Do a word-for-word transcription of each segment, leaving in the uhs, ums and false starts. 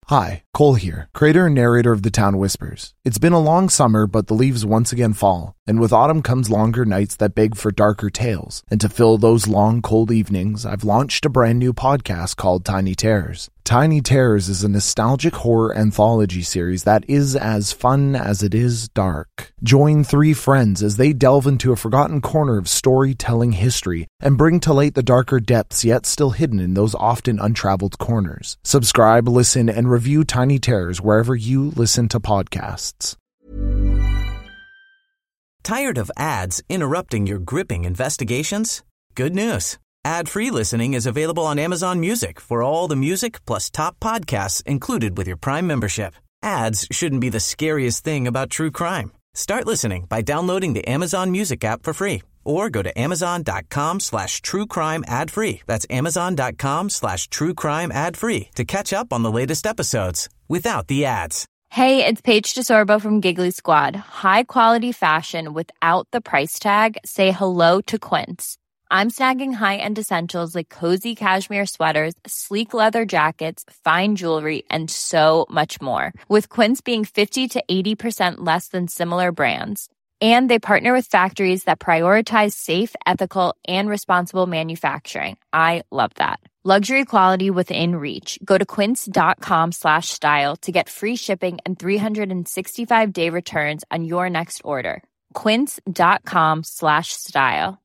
Hi, Cole here, creator and narrator of The Town Whispers. It's been a long summer, but the leaves once again fall, and with autumn comes longer nights that beg for darker tales. And to fill those long, cold evenings, I've launched a brand new podcast called Tiny Terrors. Tiny Terrors is a nostalgic horror anthology series that is as fun as it is dark. Join three friends as they delve into a forgotten corner of storytelling history and bring to light the darker depths yet still hidden in those often untraveled corners. Subscribe, listen, and review Tiny Terrors wherever you listen to podcasts. Tired of ads interrupting your gripping investigations? Good news. Ad-free listening is available on Amazon Music for all the music plus top podcasts included with your Prime membership. Ads shouldn't be the scariest thing about true crime. Start listening by downloading the Amazon Music app for free or go to amazon.com slash true crime ad free. That's amazon.com slash true crime ad free to catch up on the latest episodes without the ads. Hey, it's Paige DeSorbo from Giggly Squad. High quality fashion without the price tag. Say hello to Quince. I'm snagging high-end essentials like cozy cashmere sweaters, sleek leather jackets, fine jewelry, and so much more. With Quince being fifty to eighty percent less than similar brands. And they partner with factories that prioritize safe, ethical, and responsible manufacturing. I love that. Luxury quality within reach. Go to quince.com slash style to get free shipping and three sixty-five day returns on your next order. Quince.com slash style.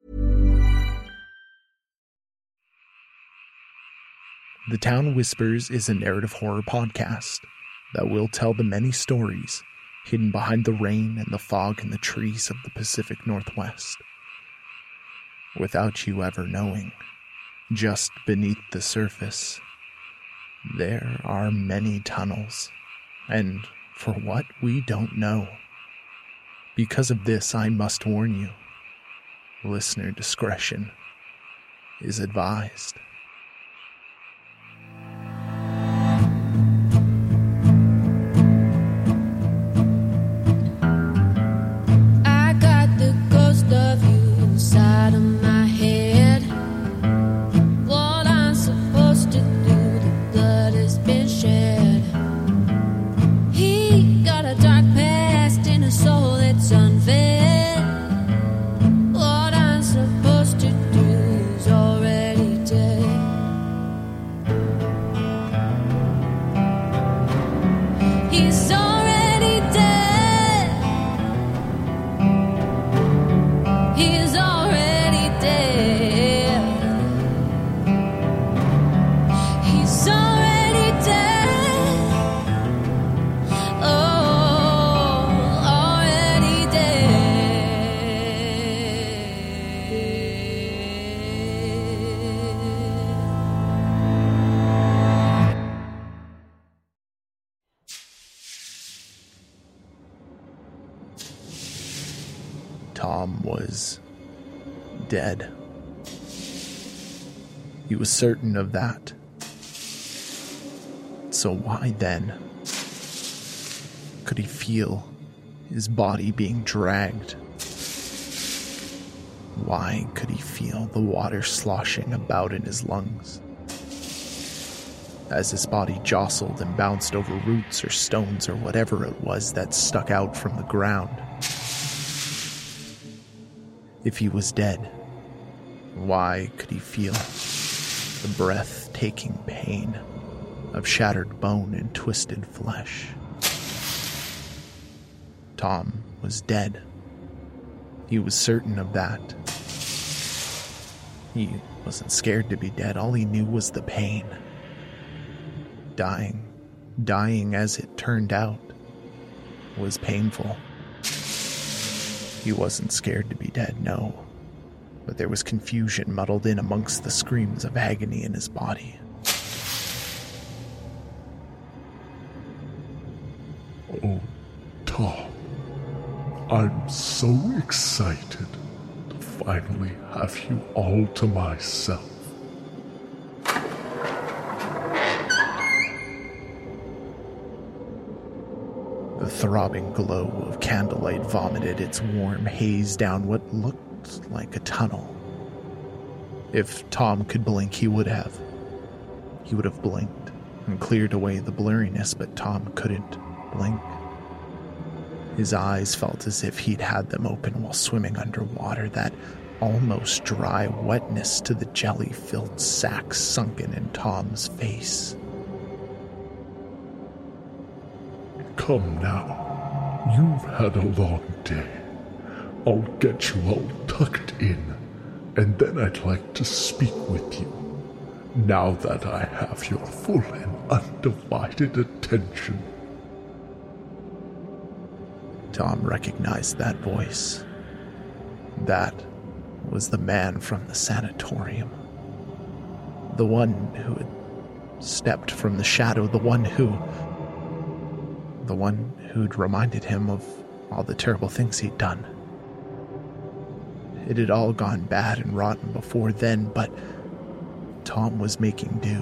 The Town Whispers is a narrative horror podcast that will tell the many stories hidden behind the rain and the fog and the trees of the Pacific Northwest. Without you ever knowing, just beneath the surface, there are many tunnels, and for what we don't know. Because of this, I must warn you, listener discretion is advised. Tom was dead. He was certain of that. So why then could he feel his body being dragged? Why could he feel the water sloshing about in his lungs as his body jostled and bounced over roots or stones or whatever it was that stuck out from the ground? If he was dead, why could he feel the breathtaking pain of shattered bone and twisted flesh? Tom was dead. He was certain of that. He wasn't scared to be dead. All he knew was the pain. Dying, dying as it turned out, was painful. He wasn't scared to be dead, no. But there was confusion muddled in amongst the screams of agony in his body. Oh, Tom. I'm so excited to finally have you all to myself. The throbbing glow of candlelight vomited its warm haze down what looked like a tunnel. If Tom could blink, he would have. He would have blinked, and cleared away the blurriness, but Tom couldn't blink. His eyes felt as if he'd had them open while swimming underwater, that almost dry wetness to the jelly-filled sack sunken in Tom's face. Come now. You've had a long day. I'll get you all tucked in, and then I'd like to speak with you, now that I have your full and undivided attention. Tom recognized that voice. That was the man from the sanatorium. The one who had stepped from the shadow, the one who... The one who'd reminded him of all the terrible things he'd done. It had all gone bad and rotten before then, but Tom was making do.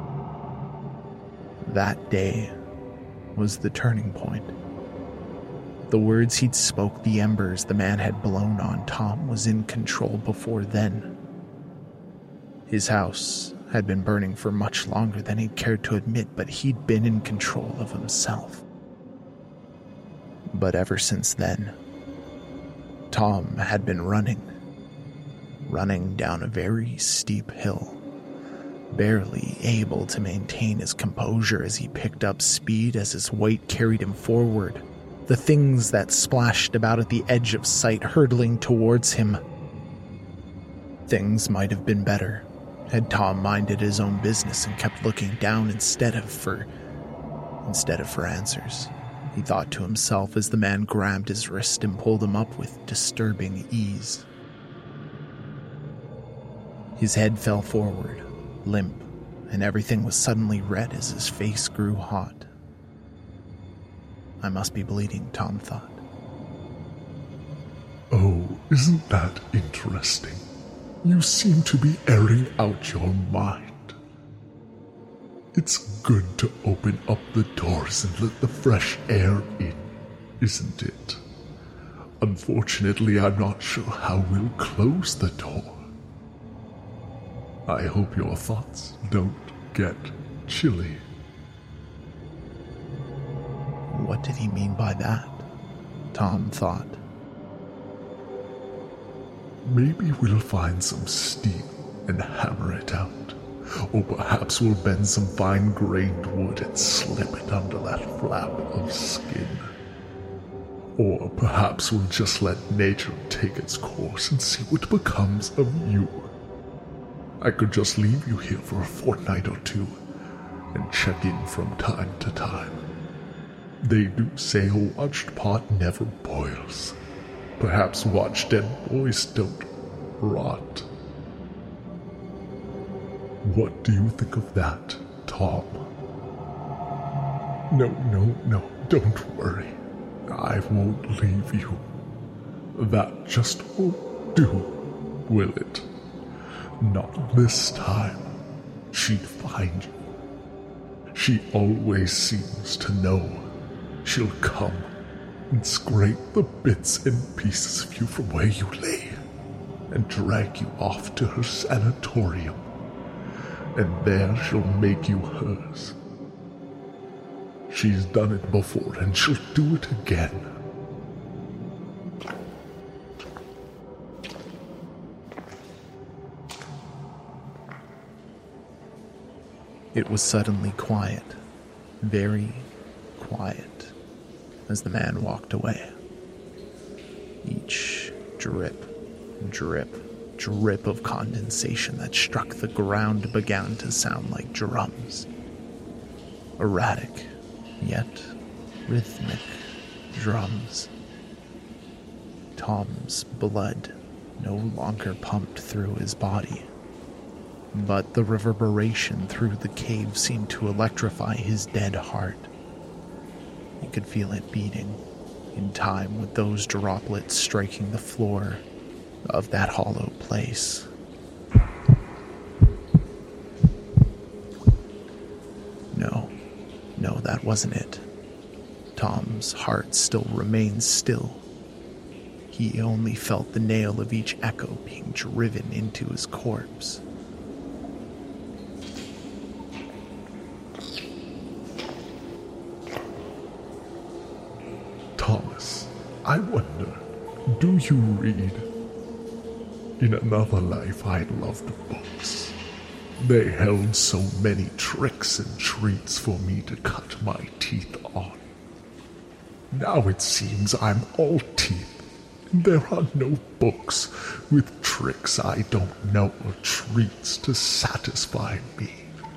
That day was the turning point. The words he'd spoke, the embers the man had blown on, Tom was in control before then. His house had been burning for much longer than he'd cared to admit, but he'd been in control of himself. But ever since then, Tom had been running. Running down a very steep hill, barely able to maintain his composure as he picked up speed as his weight carried him forward. The things that splashed about at the edge of sight hurtling towards him. Things might have been better had Tom minded his own business and kept looking down instead of for instead of for answers. He thought to himself as the man grabbed his wrist and pulled him up with disturbing ease. His head fell forward, limp, and everything was suddenly red as his face grew hot. I must be bleeding, Tom thought. Oh, isn't that interesting? You seem to be airing out your mind. It's good to open up the doors and let the fresh air in, isn't it? Unfortunately, I'm not sure how we'll close the door. I hope your thoughts don't get chilly. What did he mean by that? Tom thought. Maybe we'll find some steel and hammer it out. Or perhaps we'll bend some fine-grained wood and slip it under that flap of skin. Or perhaps we'll just let nature take its course and see what becomes of you. I could just leave you here for a fortnight or two and check in from time to time. They do say a watched pot never boils. Perhaps watched dead boys don't rot. What do you think of that, Tom? No, no, no, don't worry. I won't leave you. That just won't do, will it? Not this time. She'd find you. She always seems to know. She'll come and scrape the bits and pieces of you from where you lay and drag you off to her sanatorium. And there she'll make you hers. She's done it before, and she'll do it again. It was suddenly quiet, very quiet, as the man walked away. Each drip, drip, drip of condensation that struck the ground began to sound like drums. Erratic, yet rhythmic drums. Tom's blood no longer pumped through his body, but the reverberation through the cave seemed to electrify his dead heart. He could feel it beating in time with those droplets striking the floor of that hollow place. No, no, that wasn't it. Tom's heart still remained still. He only felt the nail of each echo being driven into his corpse. Thomas, I wonder, do you read? In another life I loved books. They held so many tricks and treats for me to cut my teeth on. Now it seems I'm all teeth, and there are no books with tricks I don't know or treats to satisfy me.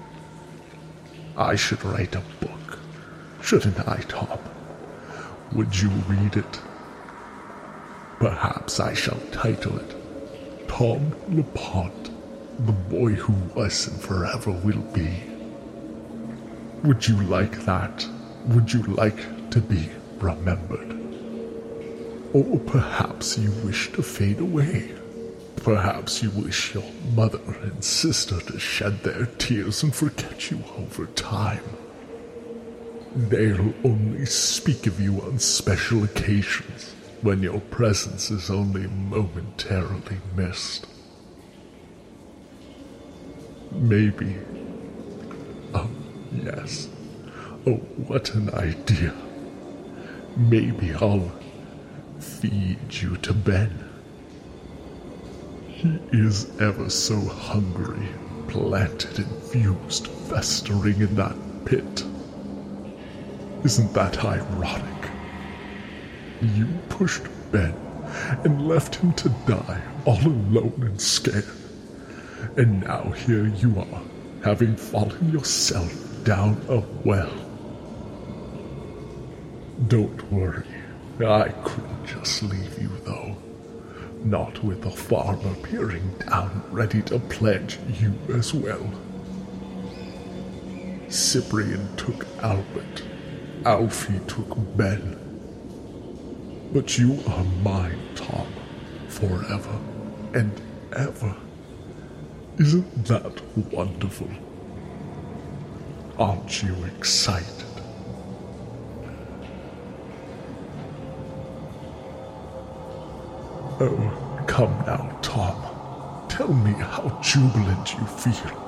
I should write a book, shouldn't I, Tom? Would you read it? Perhaps I shall title it Tom LePont, the boy who was and forever will be. Would you like that? Would you like to be remembered? Or perhaps you wish to fade away. Perhaps you wish your mother and sister to shed their tears and forget you over time. They'll only speak of you on special occasions, when your presence is only momentarily missed. Maybe. Oh, yes. Oh, what an idea. Maybe I'll feed you to Ben. He is ever so hungry, planted and fused, festering in that pit. Isn't that ironic? You pushed Ben and left him to die all alone and scared. And now here you are, having fallen yourself down a well. Don't worry, I couldn't just leave you though. Not with a farmer peering down, ready to pledge you as well. Cyprian took Albert, Alfie took Ben. But you are mine, Tom, forever and ever. Isn't that wonderful? Aren't you excited? Oh, come now, Tom. Tell me how jubilant you feel.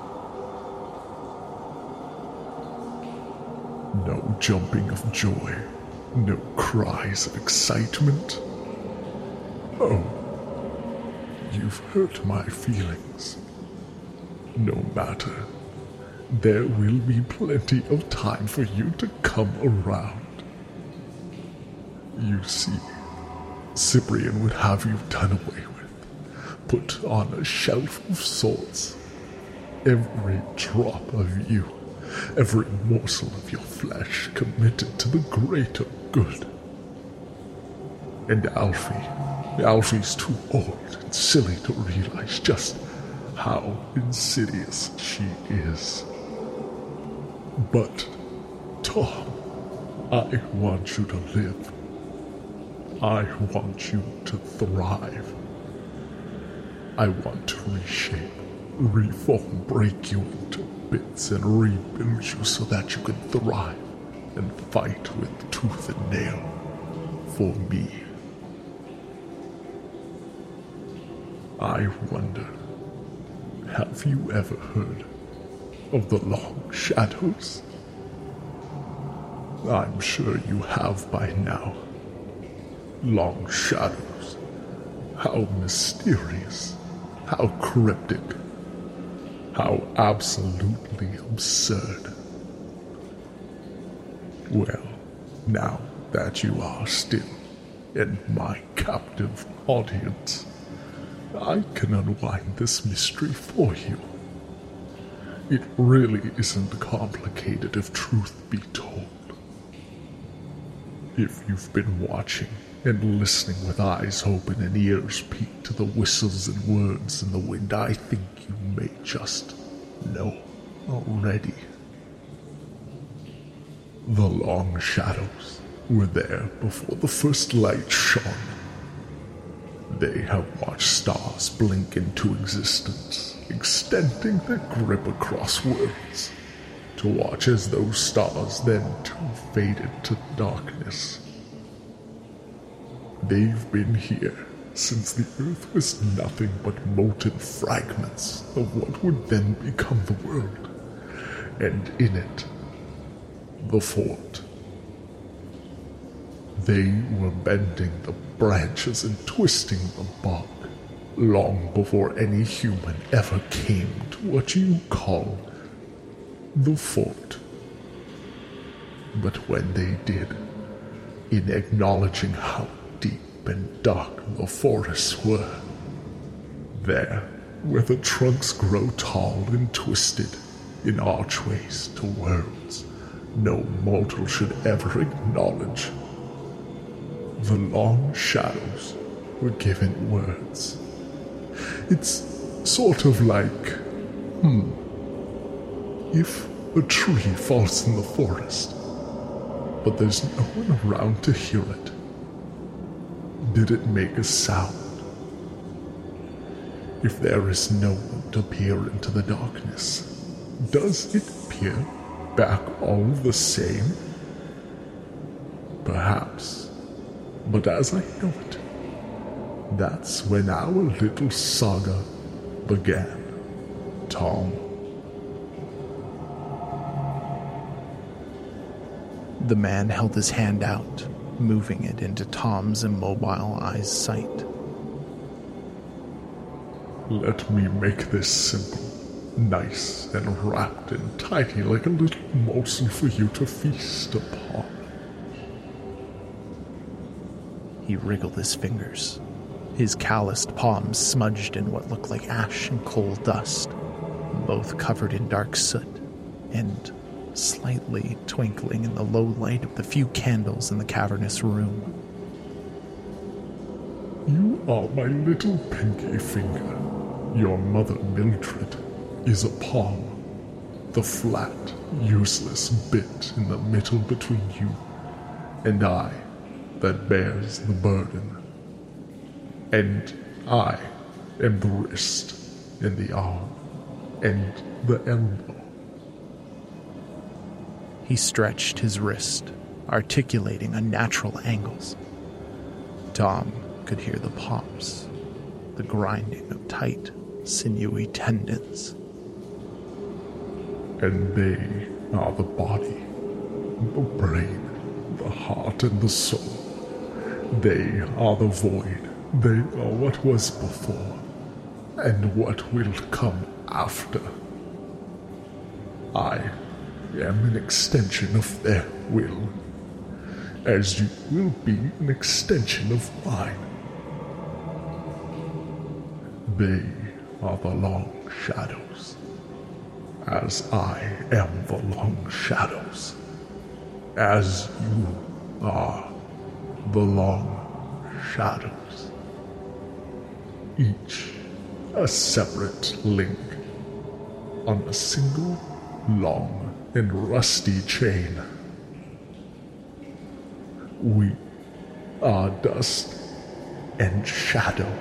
No jumping of joy. No cries of excitement. Oh, you've hurt my feelings. No matter. There will be plenty of time for you to come around. You see, Cyprian would have you done away with, put on a shelf of sorts. Every drop of you, every morsel of your flesh committed to the greater good. And Alfie, Alfie's too old and silly to realize just how insidious she is. But, Tom, I want you to live. I want you to thrive. I want to reshape, reform, break you into bits and rebuild you so that you can thrive and fight with tooth and nail for me. I wonder, have you ever heard of the Long Shadows? I'm sure you have by now. Long shadows. How mysterious. How cryptic. How absolutely absurd. Well, now that you are still in my captive audience, I can unwind this mystery for you. It really isn't complicated if truth be told. If you've been watching and listening with eyes open and ears peaked to the whistles and words in the wind, I think you may just know already. The Long Shadows were there before the first light shone. They have watched stars blink into existence, extending their grip across worlds, to watch as those stars then too faded to darkness. They've been here since the earth was nothing but molten fragments of what would then become the world, and in it, the fort. They were bending the branches and twisting the bark long before any human ever came to what you call the fort. But when they did, in acknowledging how deep and dark the forests were, there, where the trunks grow tall and twisted in archways to worlds no mortal should ever acknowledge, the long shadows were given words. It's sort of like, hmm, if a tree falls in the forest, but there's no one around to hear it, did it make a sound? If there is no one to peer into the darkness, does it peer back all the same? Perhaps, but as I know it, that's when our little saga began, Tom. The man held his hand out, moving it into Tom's immobile eye's sight. Let me make this simple, nice and wrapped and tiny like a little morsel for you to feast upon. He wriggled his fingers, his calloused palms smudged in what looked like ash and coal dust, both covered in dark soot, and slightly twinkling in the low light of the few candles in the cavernous room. You are my little pinky finger. Your mother, Mildred, is a palm, the flat, useless bit in the middle between you and I that bears the burden. And I am the wrist and the arm and the elbow. He stretched his wrist, articulating unnatural angles. Tom could hear the pops, the grinding of tight, sinewy tendons. And they are the body, the brain, the heart, and the soul. They are the void. They are what was before, and what will come after. I am an extension of their will, as you will be an extension of mine. They are the long shadows, as I am the long shadows, as you are the long shadows. Each a separate link on a single long and rusty chain. We are dust and shadow.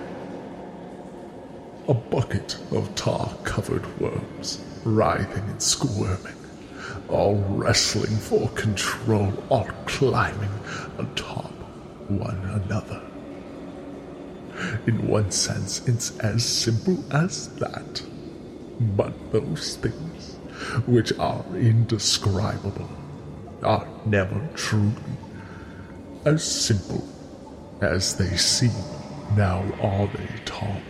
A bucket of tar-covered worms, writhing and squirming, all wrestling for control, all climbing atop one another. In one sense, it's as simple as that. But those things, which are indescribable, are never truly as simple as they seem. Now are they, Tom?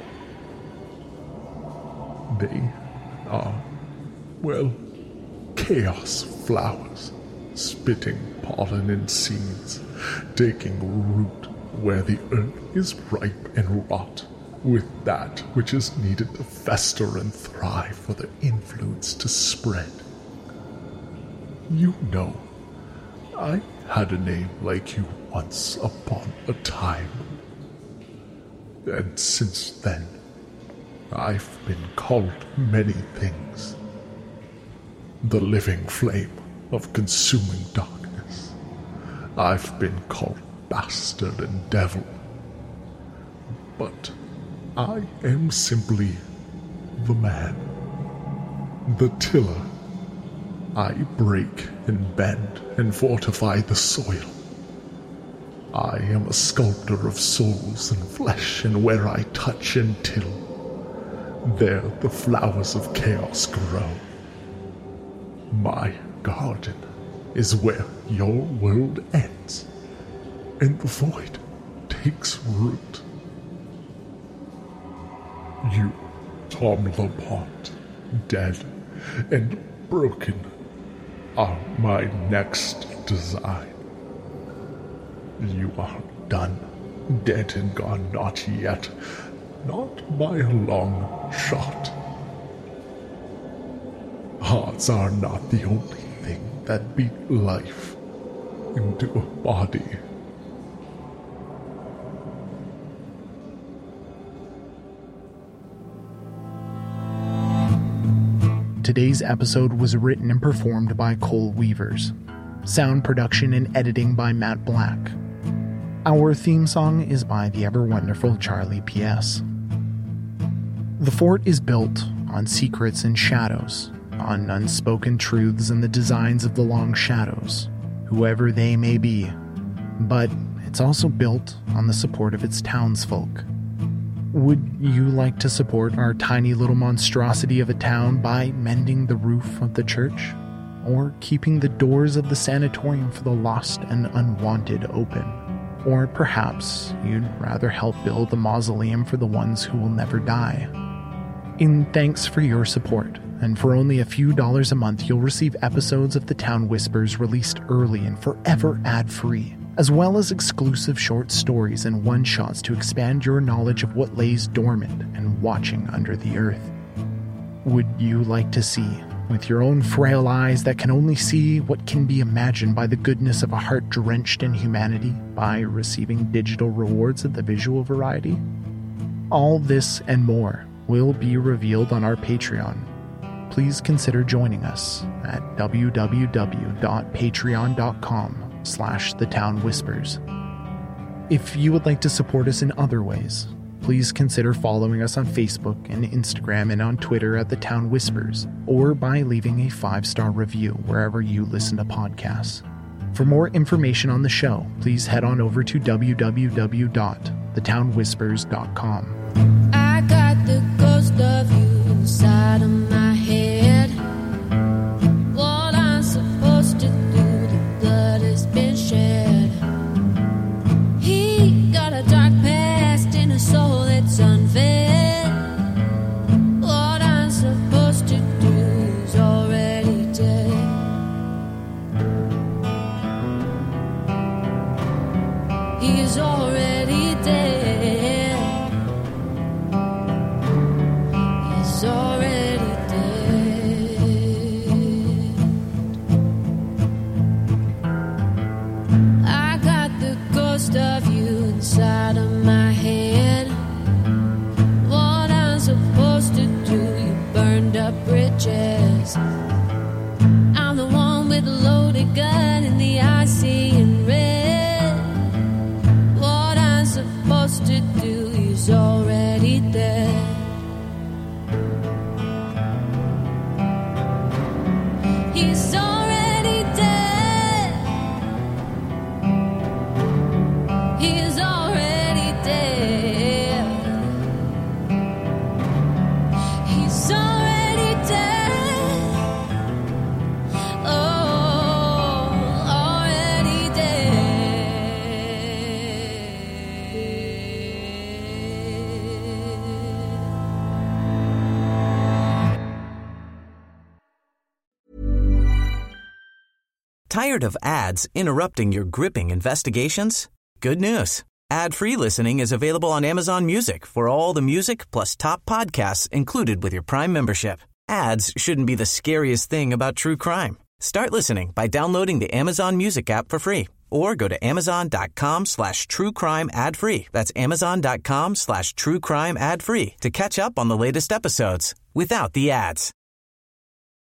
They are, well, chaos flowers, spitting pollen and seeds, taking root where the earth is ripe and wrought with that which is needed to fester and thrive for the influence to spread. You know, I had a name like you once upon a time, and since then I've been called many things. The living flame of consuming darkness. I've been called bastard and devil. But I am simply the man, the tiller. I break and bend and fortify the soil. I am a sculptor of souls and flesh, and where I touch and till, there the flowers of chaos grow. My garden is where your world ends, and the void takes root. You, Tom Lamont, dead and broken, are my next design. You are done, dead and gone, not yet, not by a long shot. Hearts are not the only thing that beat life into a body. Today's episode was written and performed by Cole Weavers. Sound production and editing by Matt Black. Our theme song is by the ever-wonderful Charlie P S. The fort is built on secrets and shadows, on unspoken truths and the designs of the Long Shadows, whoever they may be. But it's also built on the support of its townsfolk. Would you like to support our tiny little monstrosity of a town by mending the roof of the church? Or keeping the doors of the sanatorium for the lost and unwanted open? Or perhaps you'd rather help build the mausoleum for the ones who will never die? In thanks for your support, and for only a few dollars a month, you'll receive episodes of The Town Whispers released early and forever ad-free, as well as exclusive short stories and one-shots to expand your knowledge of what lays dormant and watching under the earth. Would you like to see, with your own frail eyes that can only see what can be imagined by the goodness of a heart drenched in humanity, by receiving digital rewards of the visual variety? All this and more will be revealed on our Patreon. Please consider joining us at www.patreon.com slash the Town Whispers. If you would like to support us in other ways, please consider following us on Facebook and Instagram and on Twitter at The Town Whispers, or by leaving a five-star review wherever you listen to podcasts. For more information on the show, please head on over to w w w dot the town whispers dot com. I got the ghost of you inside of my head. What I'm supposed to do, the blood has been shed. He got a dark past in a soul that's unfed. What I'm supposed to do is already dead. He is already dead. He's already dead. I got the ghost of you inside of my head. What I'm supposed to do, you burned up bridges. I'm the one with the loaded gun in the icy and red. What I'm supposed to do is already dead. He's already dead. He's already dead. He's already dead. Oh, already dead. Tired of ads interrupting your gripping investigations? Good news. Ad-free listening is available on Amazon Music for all the music plus top podcasts included with your Prime membership. Ads shouldn't be the scariest thing about true crime. Start listening by downloading the Amazon Music app for free or go to amazon.com slash true crime ad free. That's amazon.com slash true crime ad free to catch up on the latest episodes without the ads.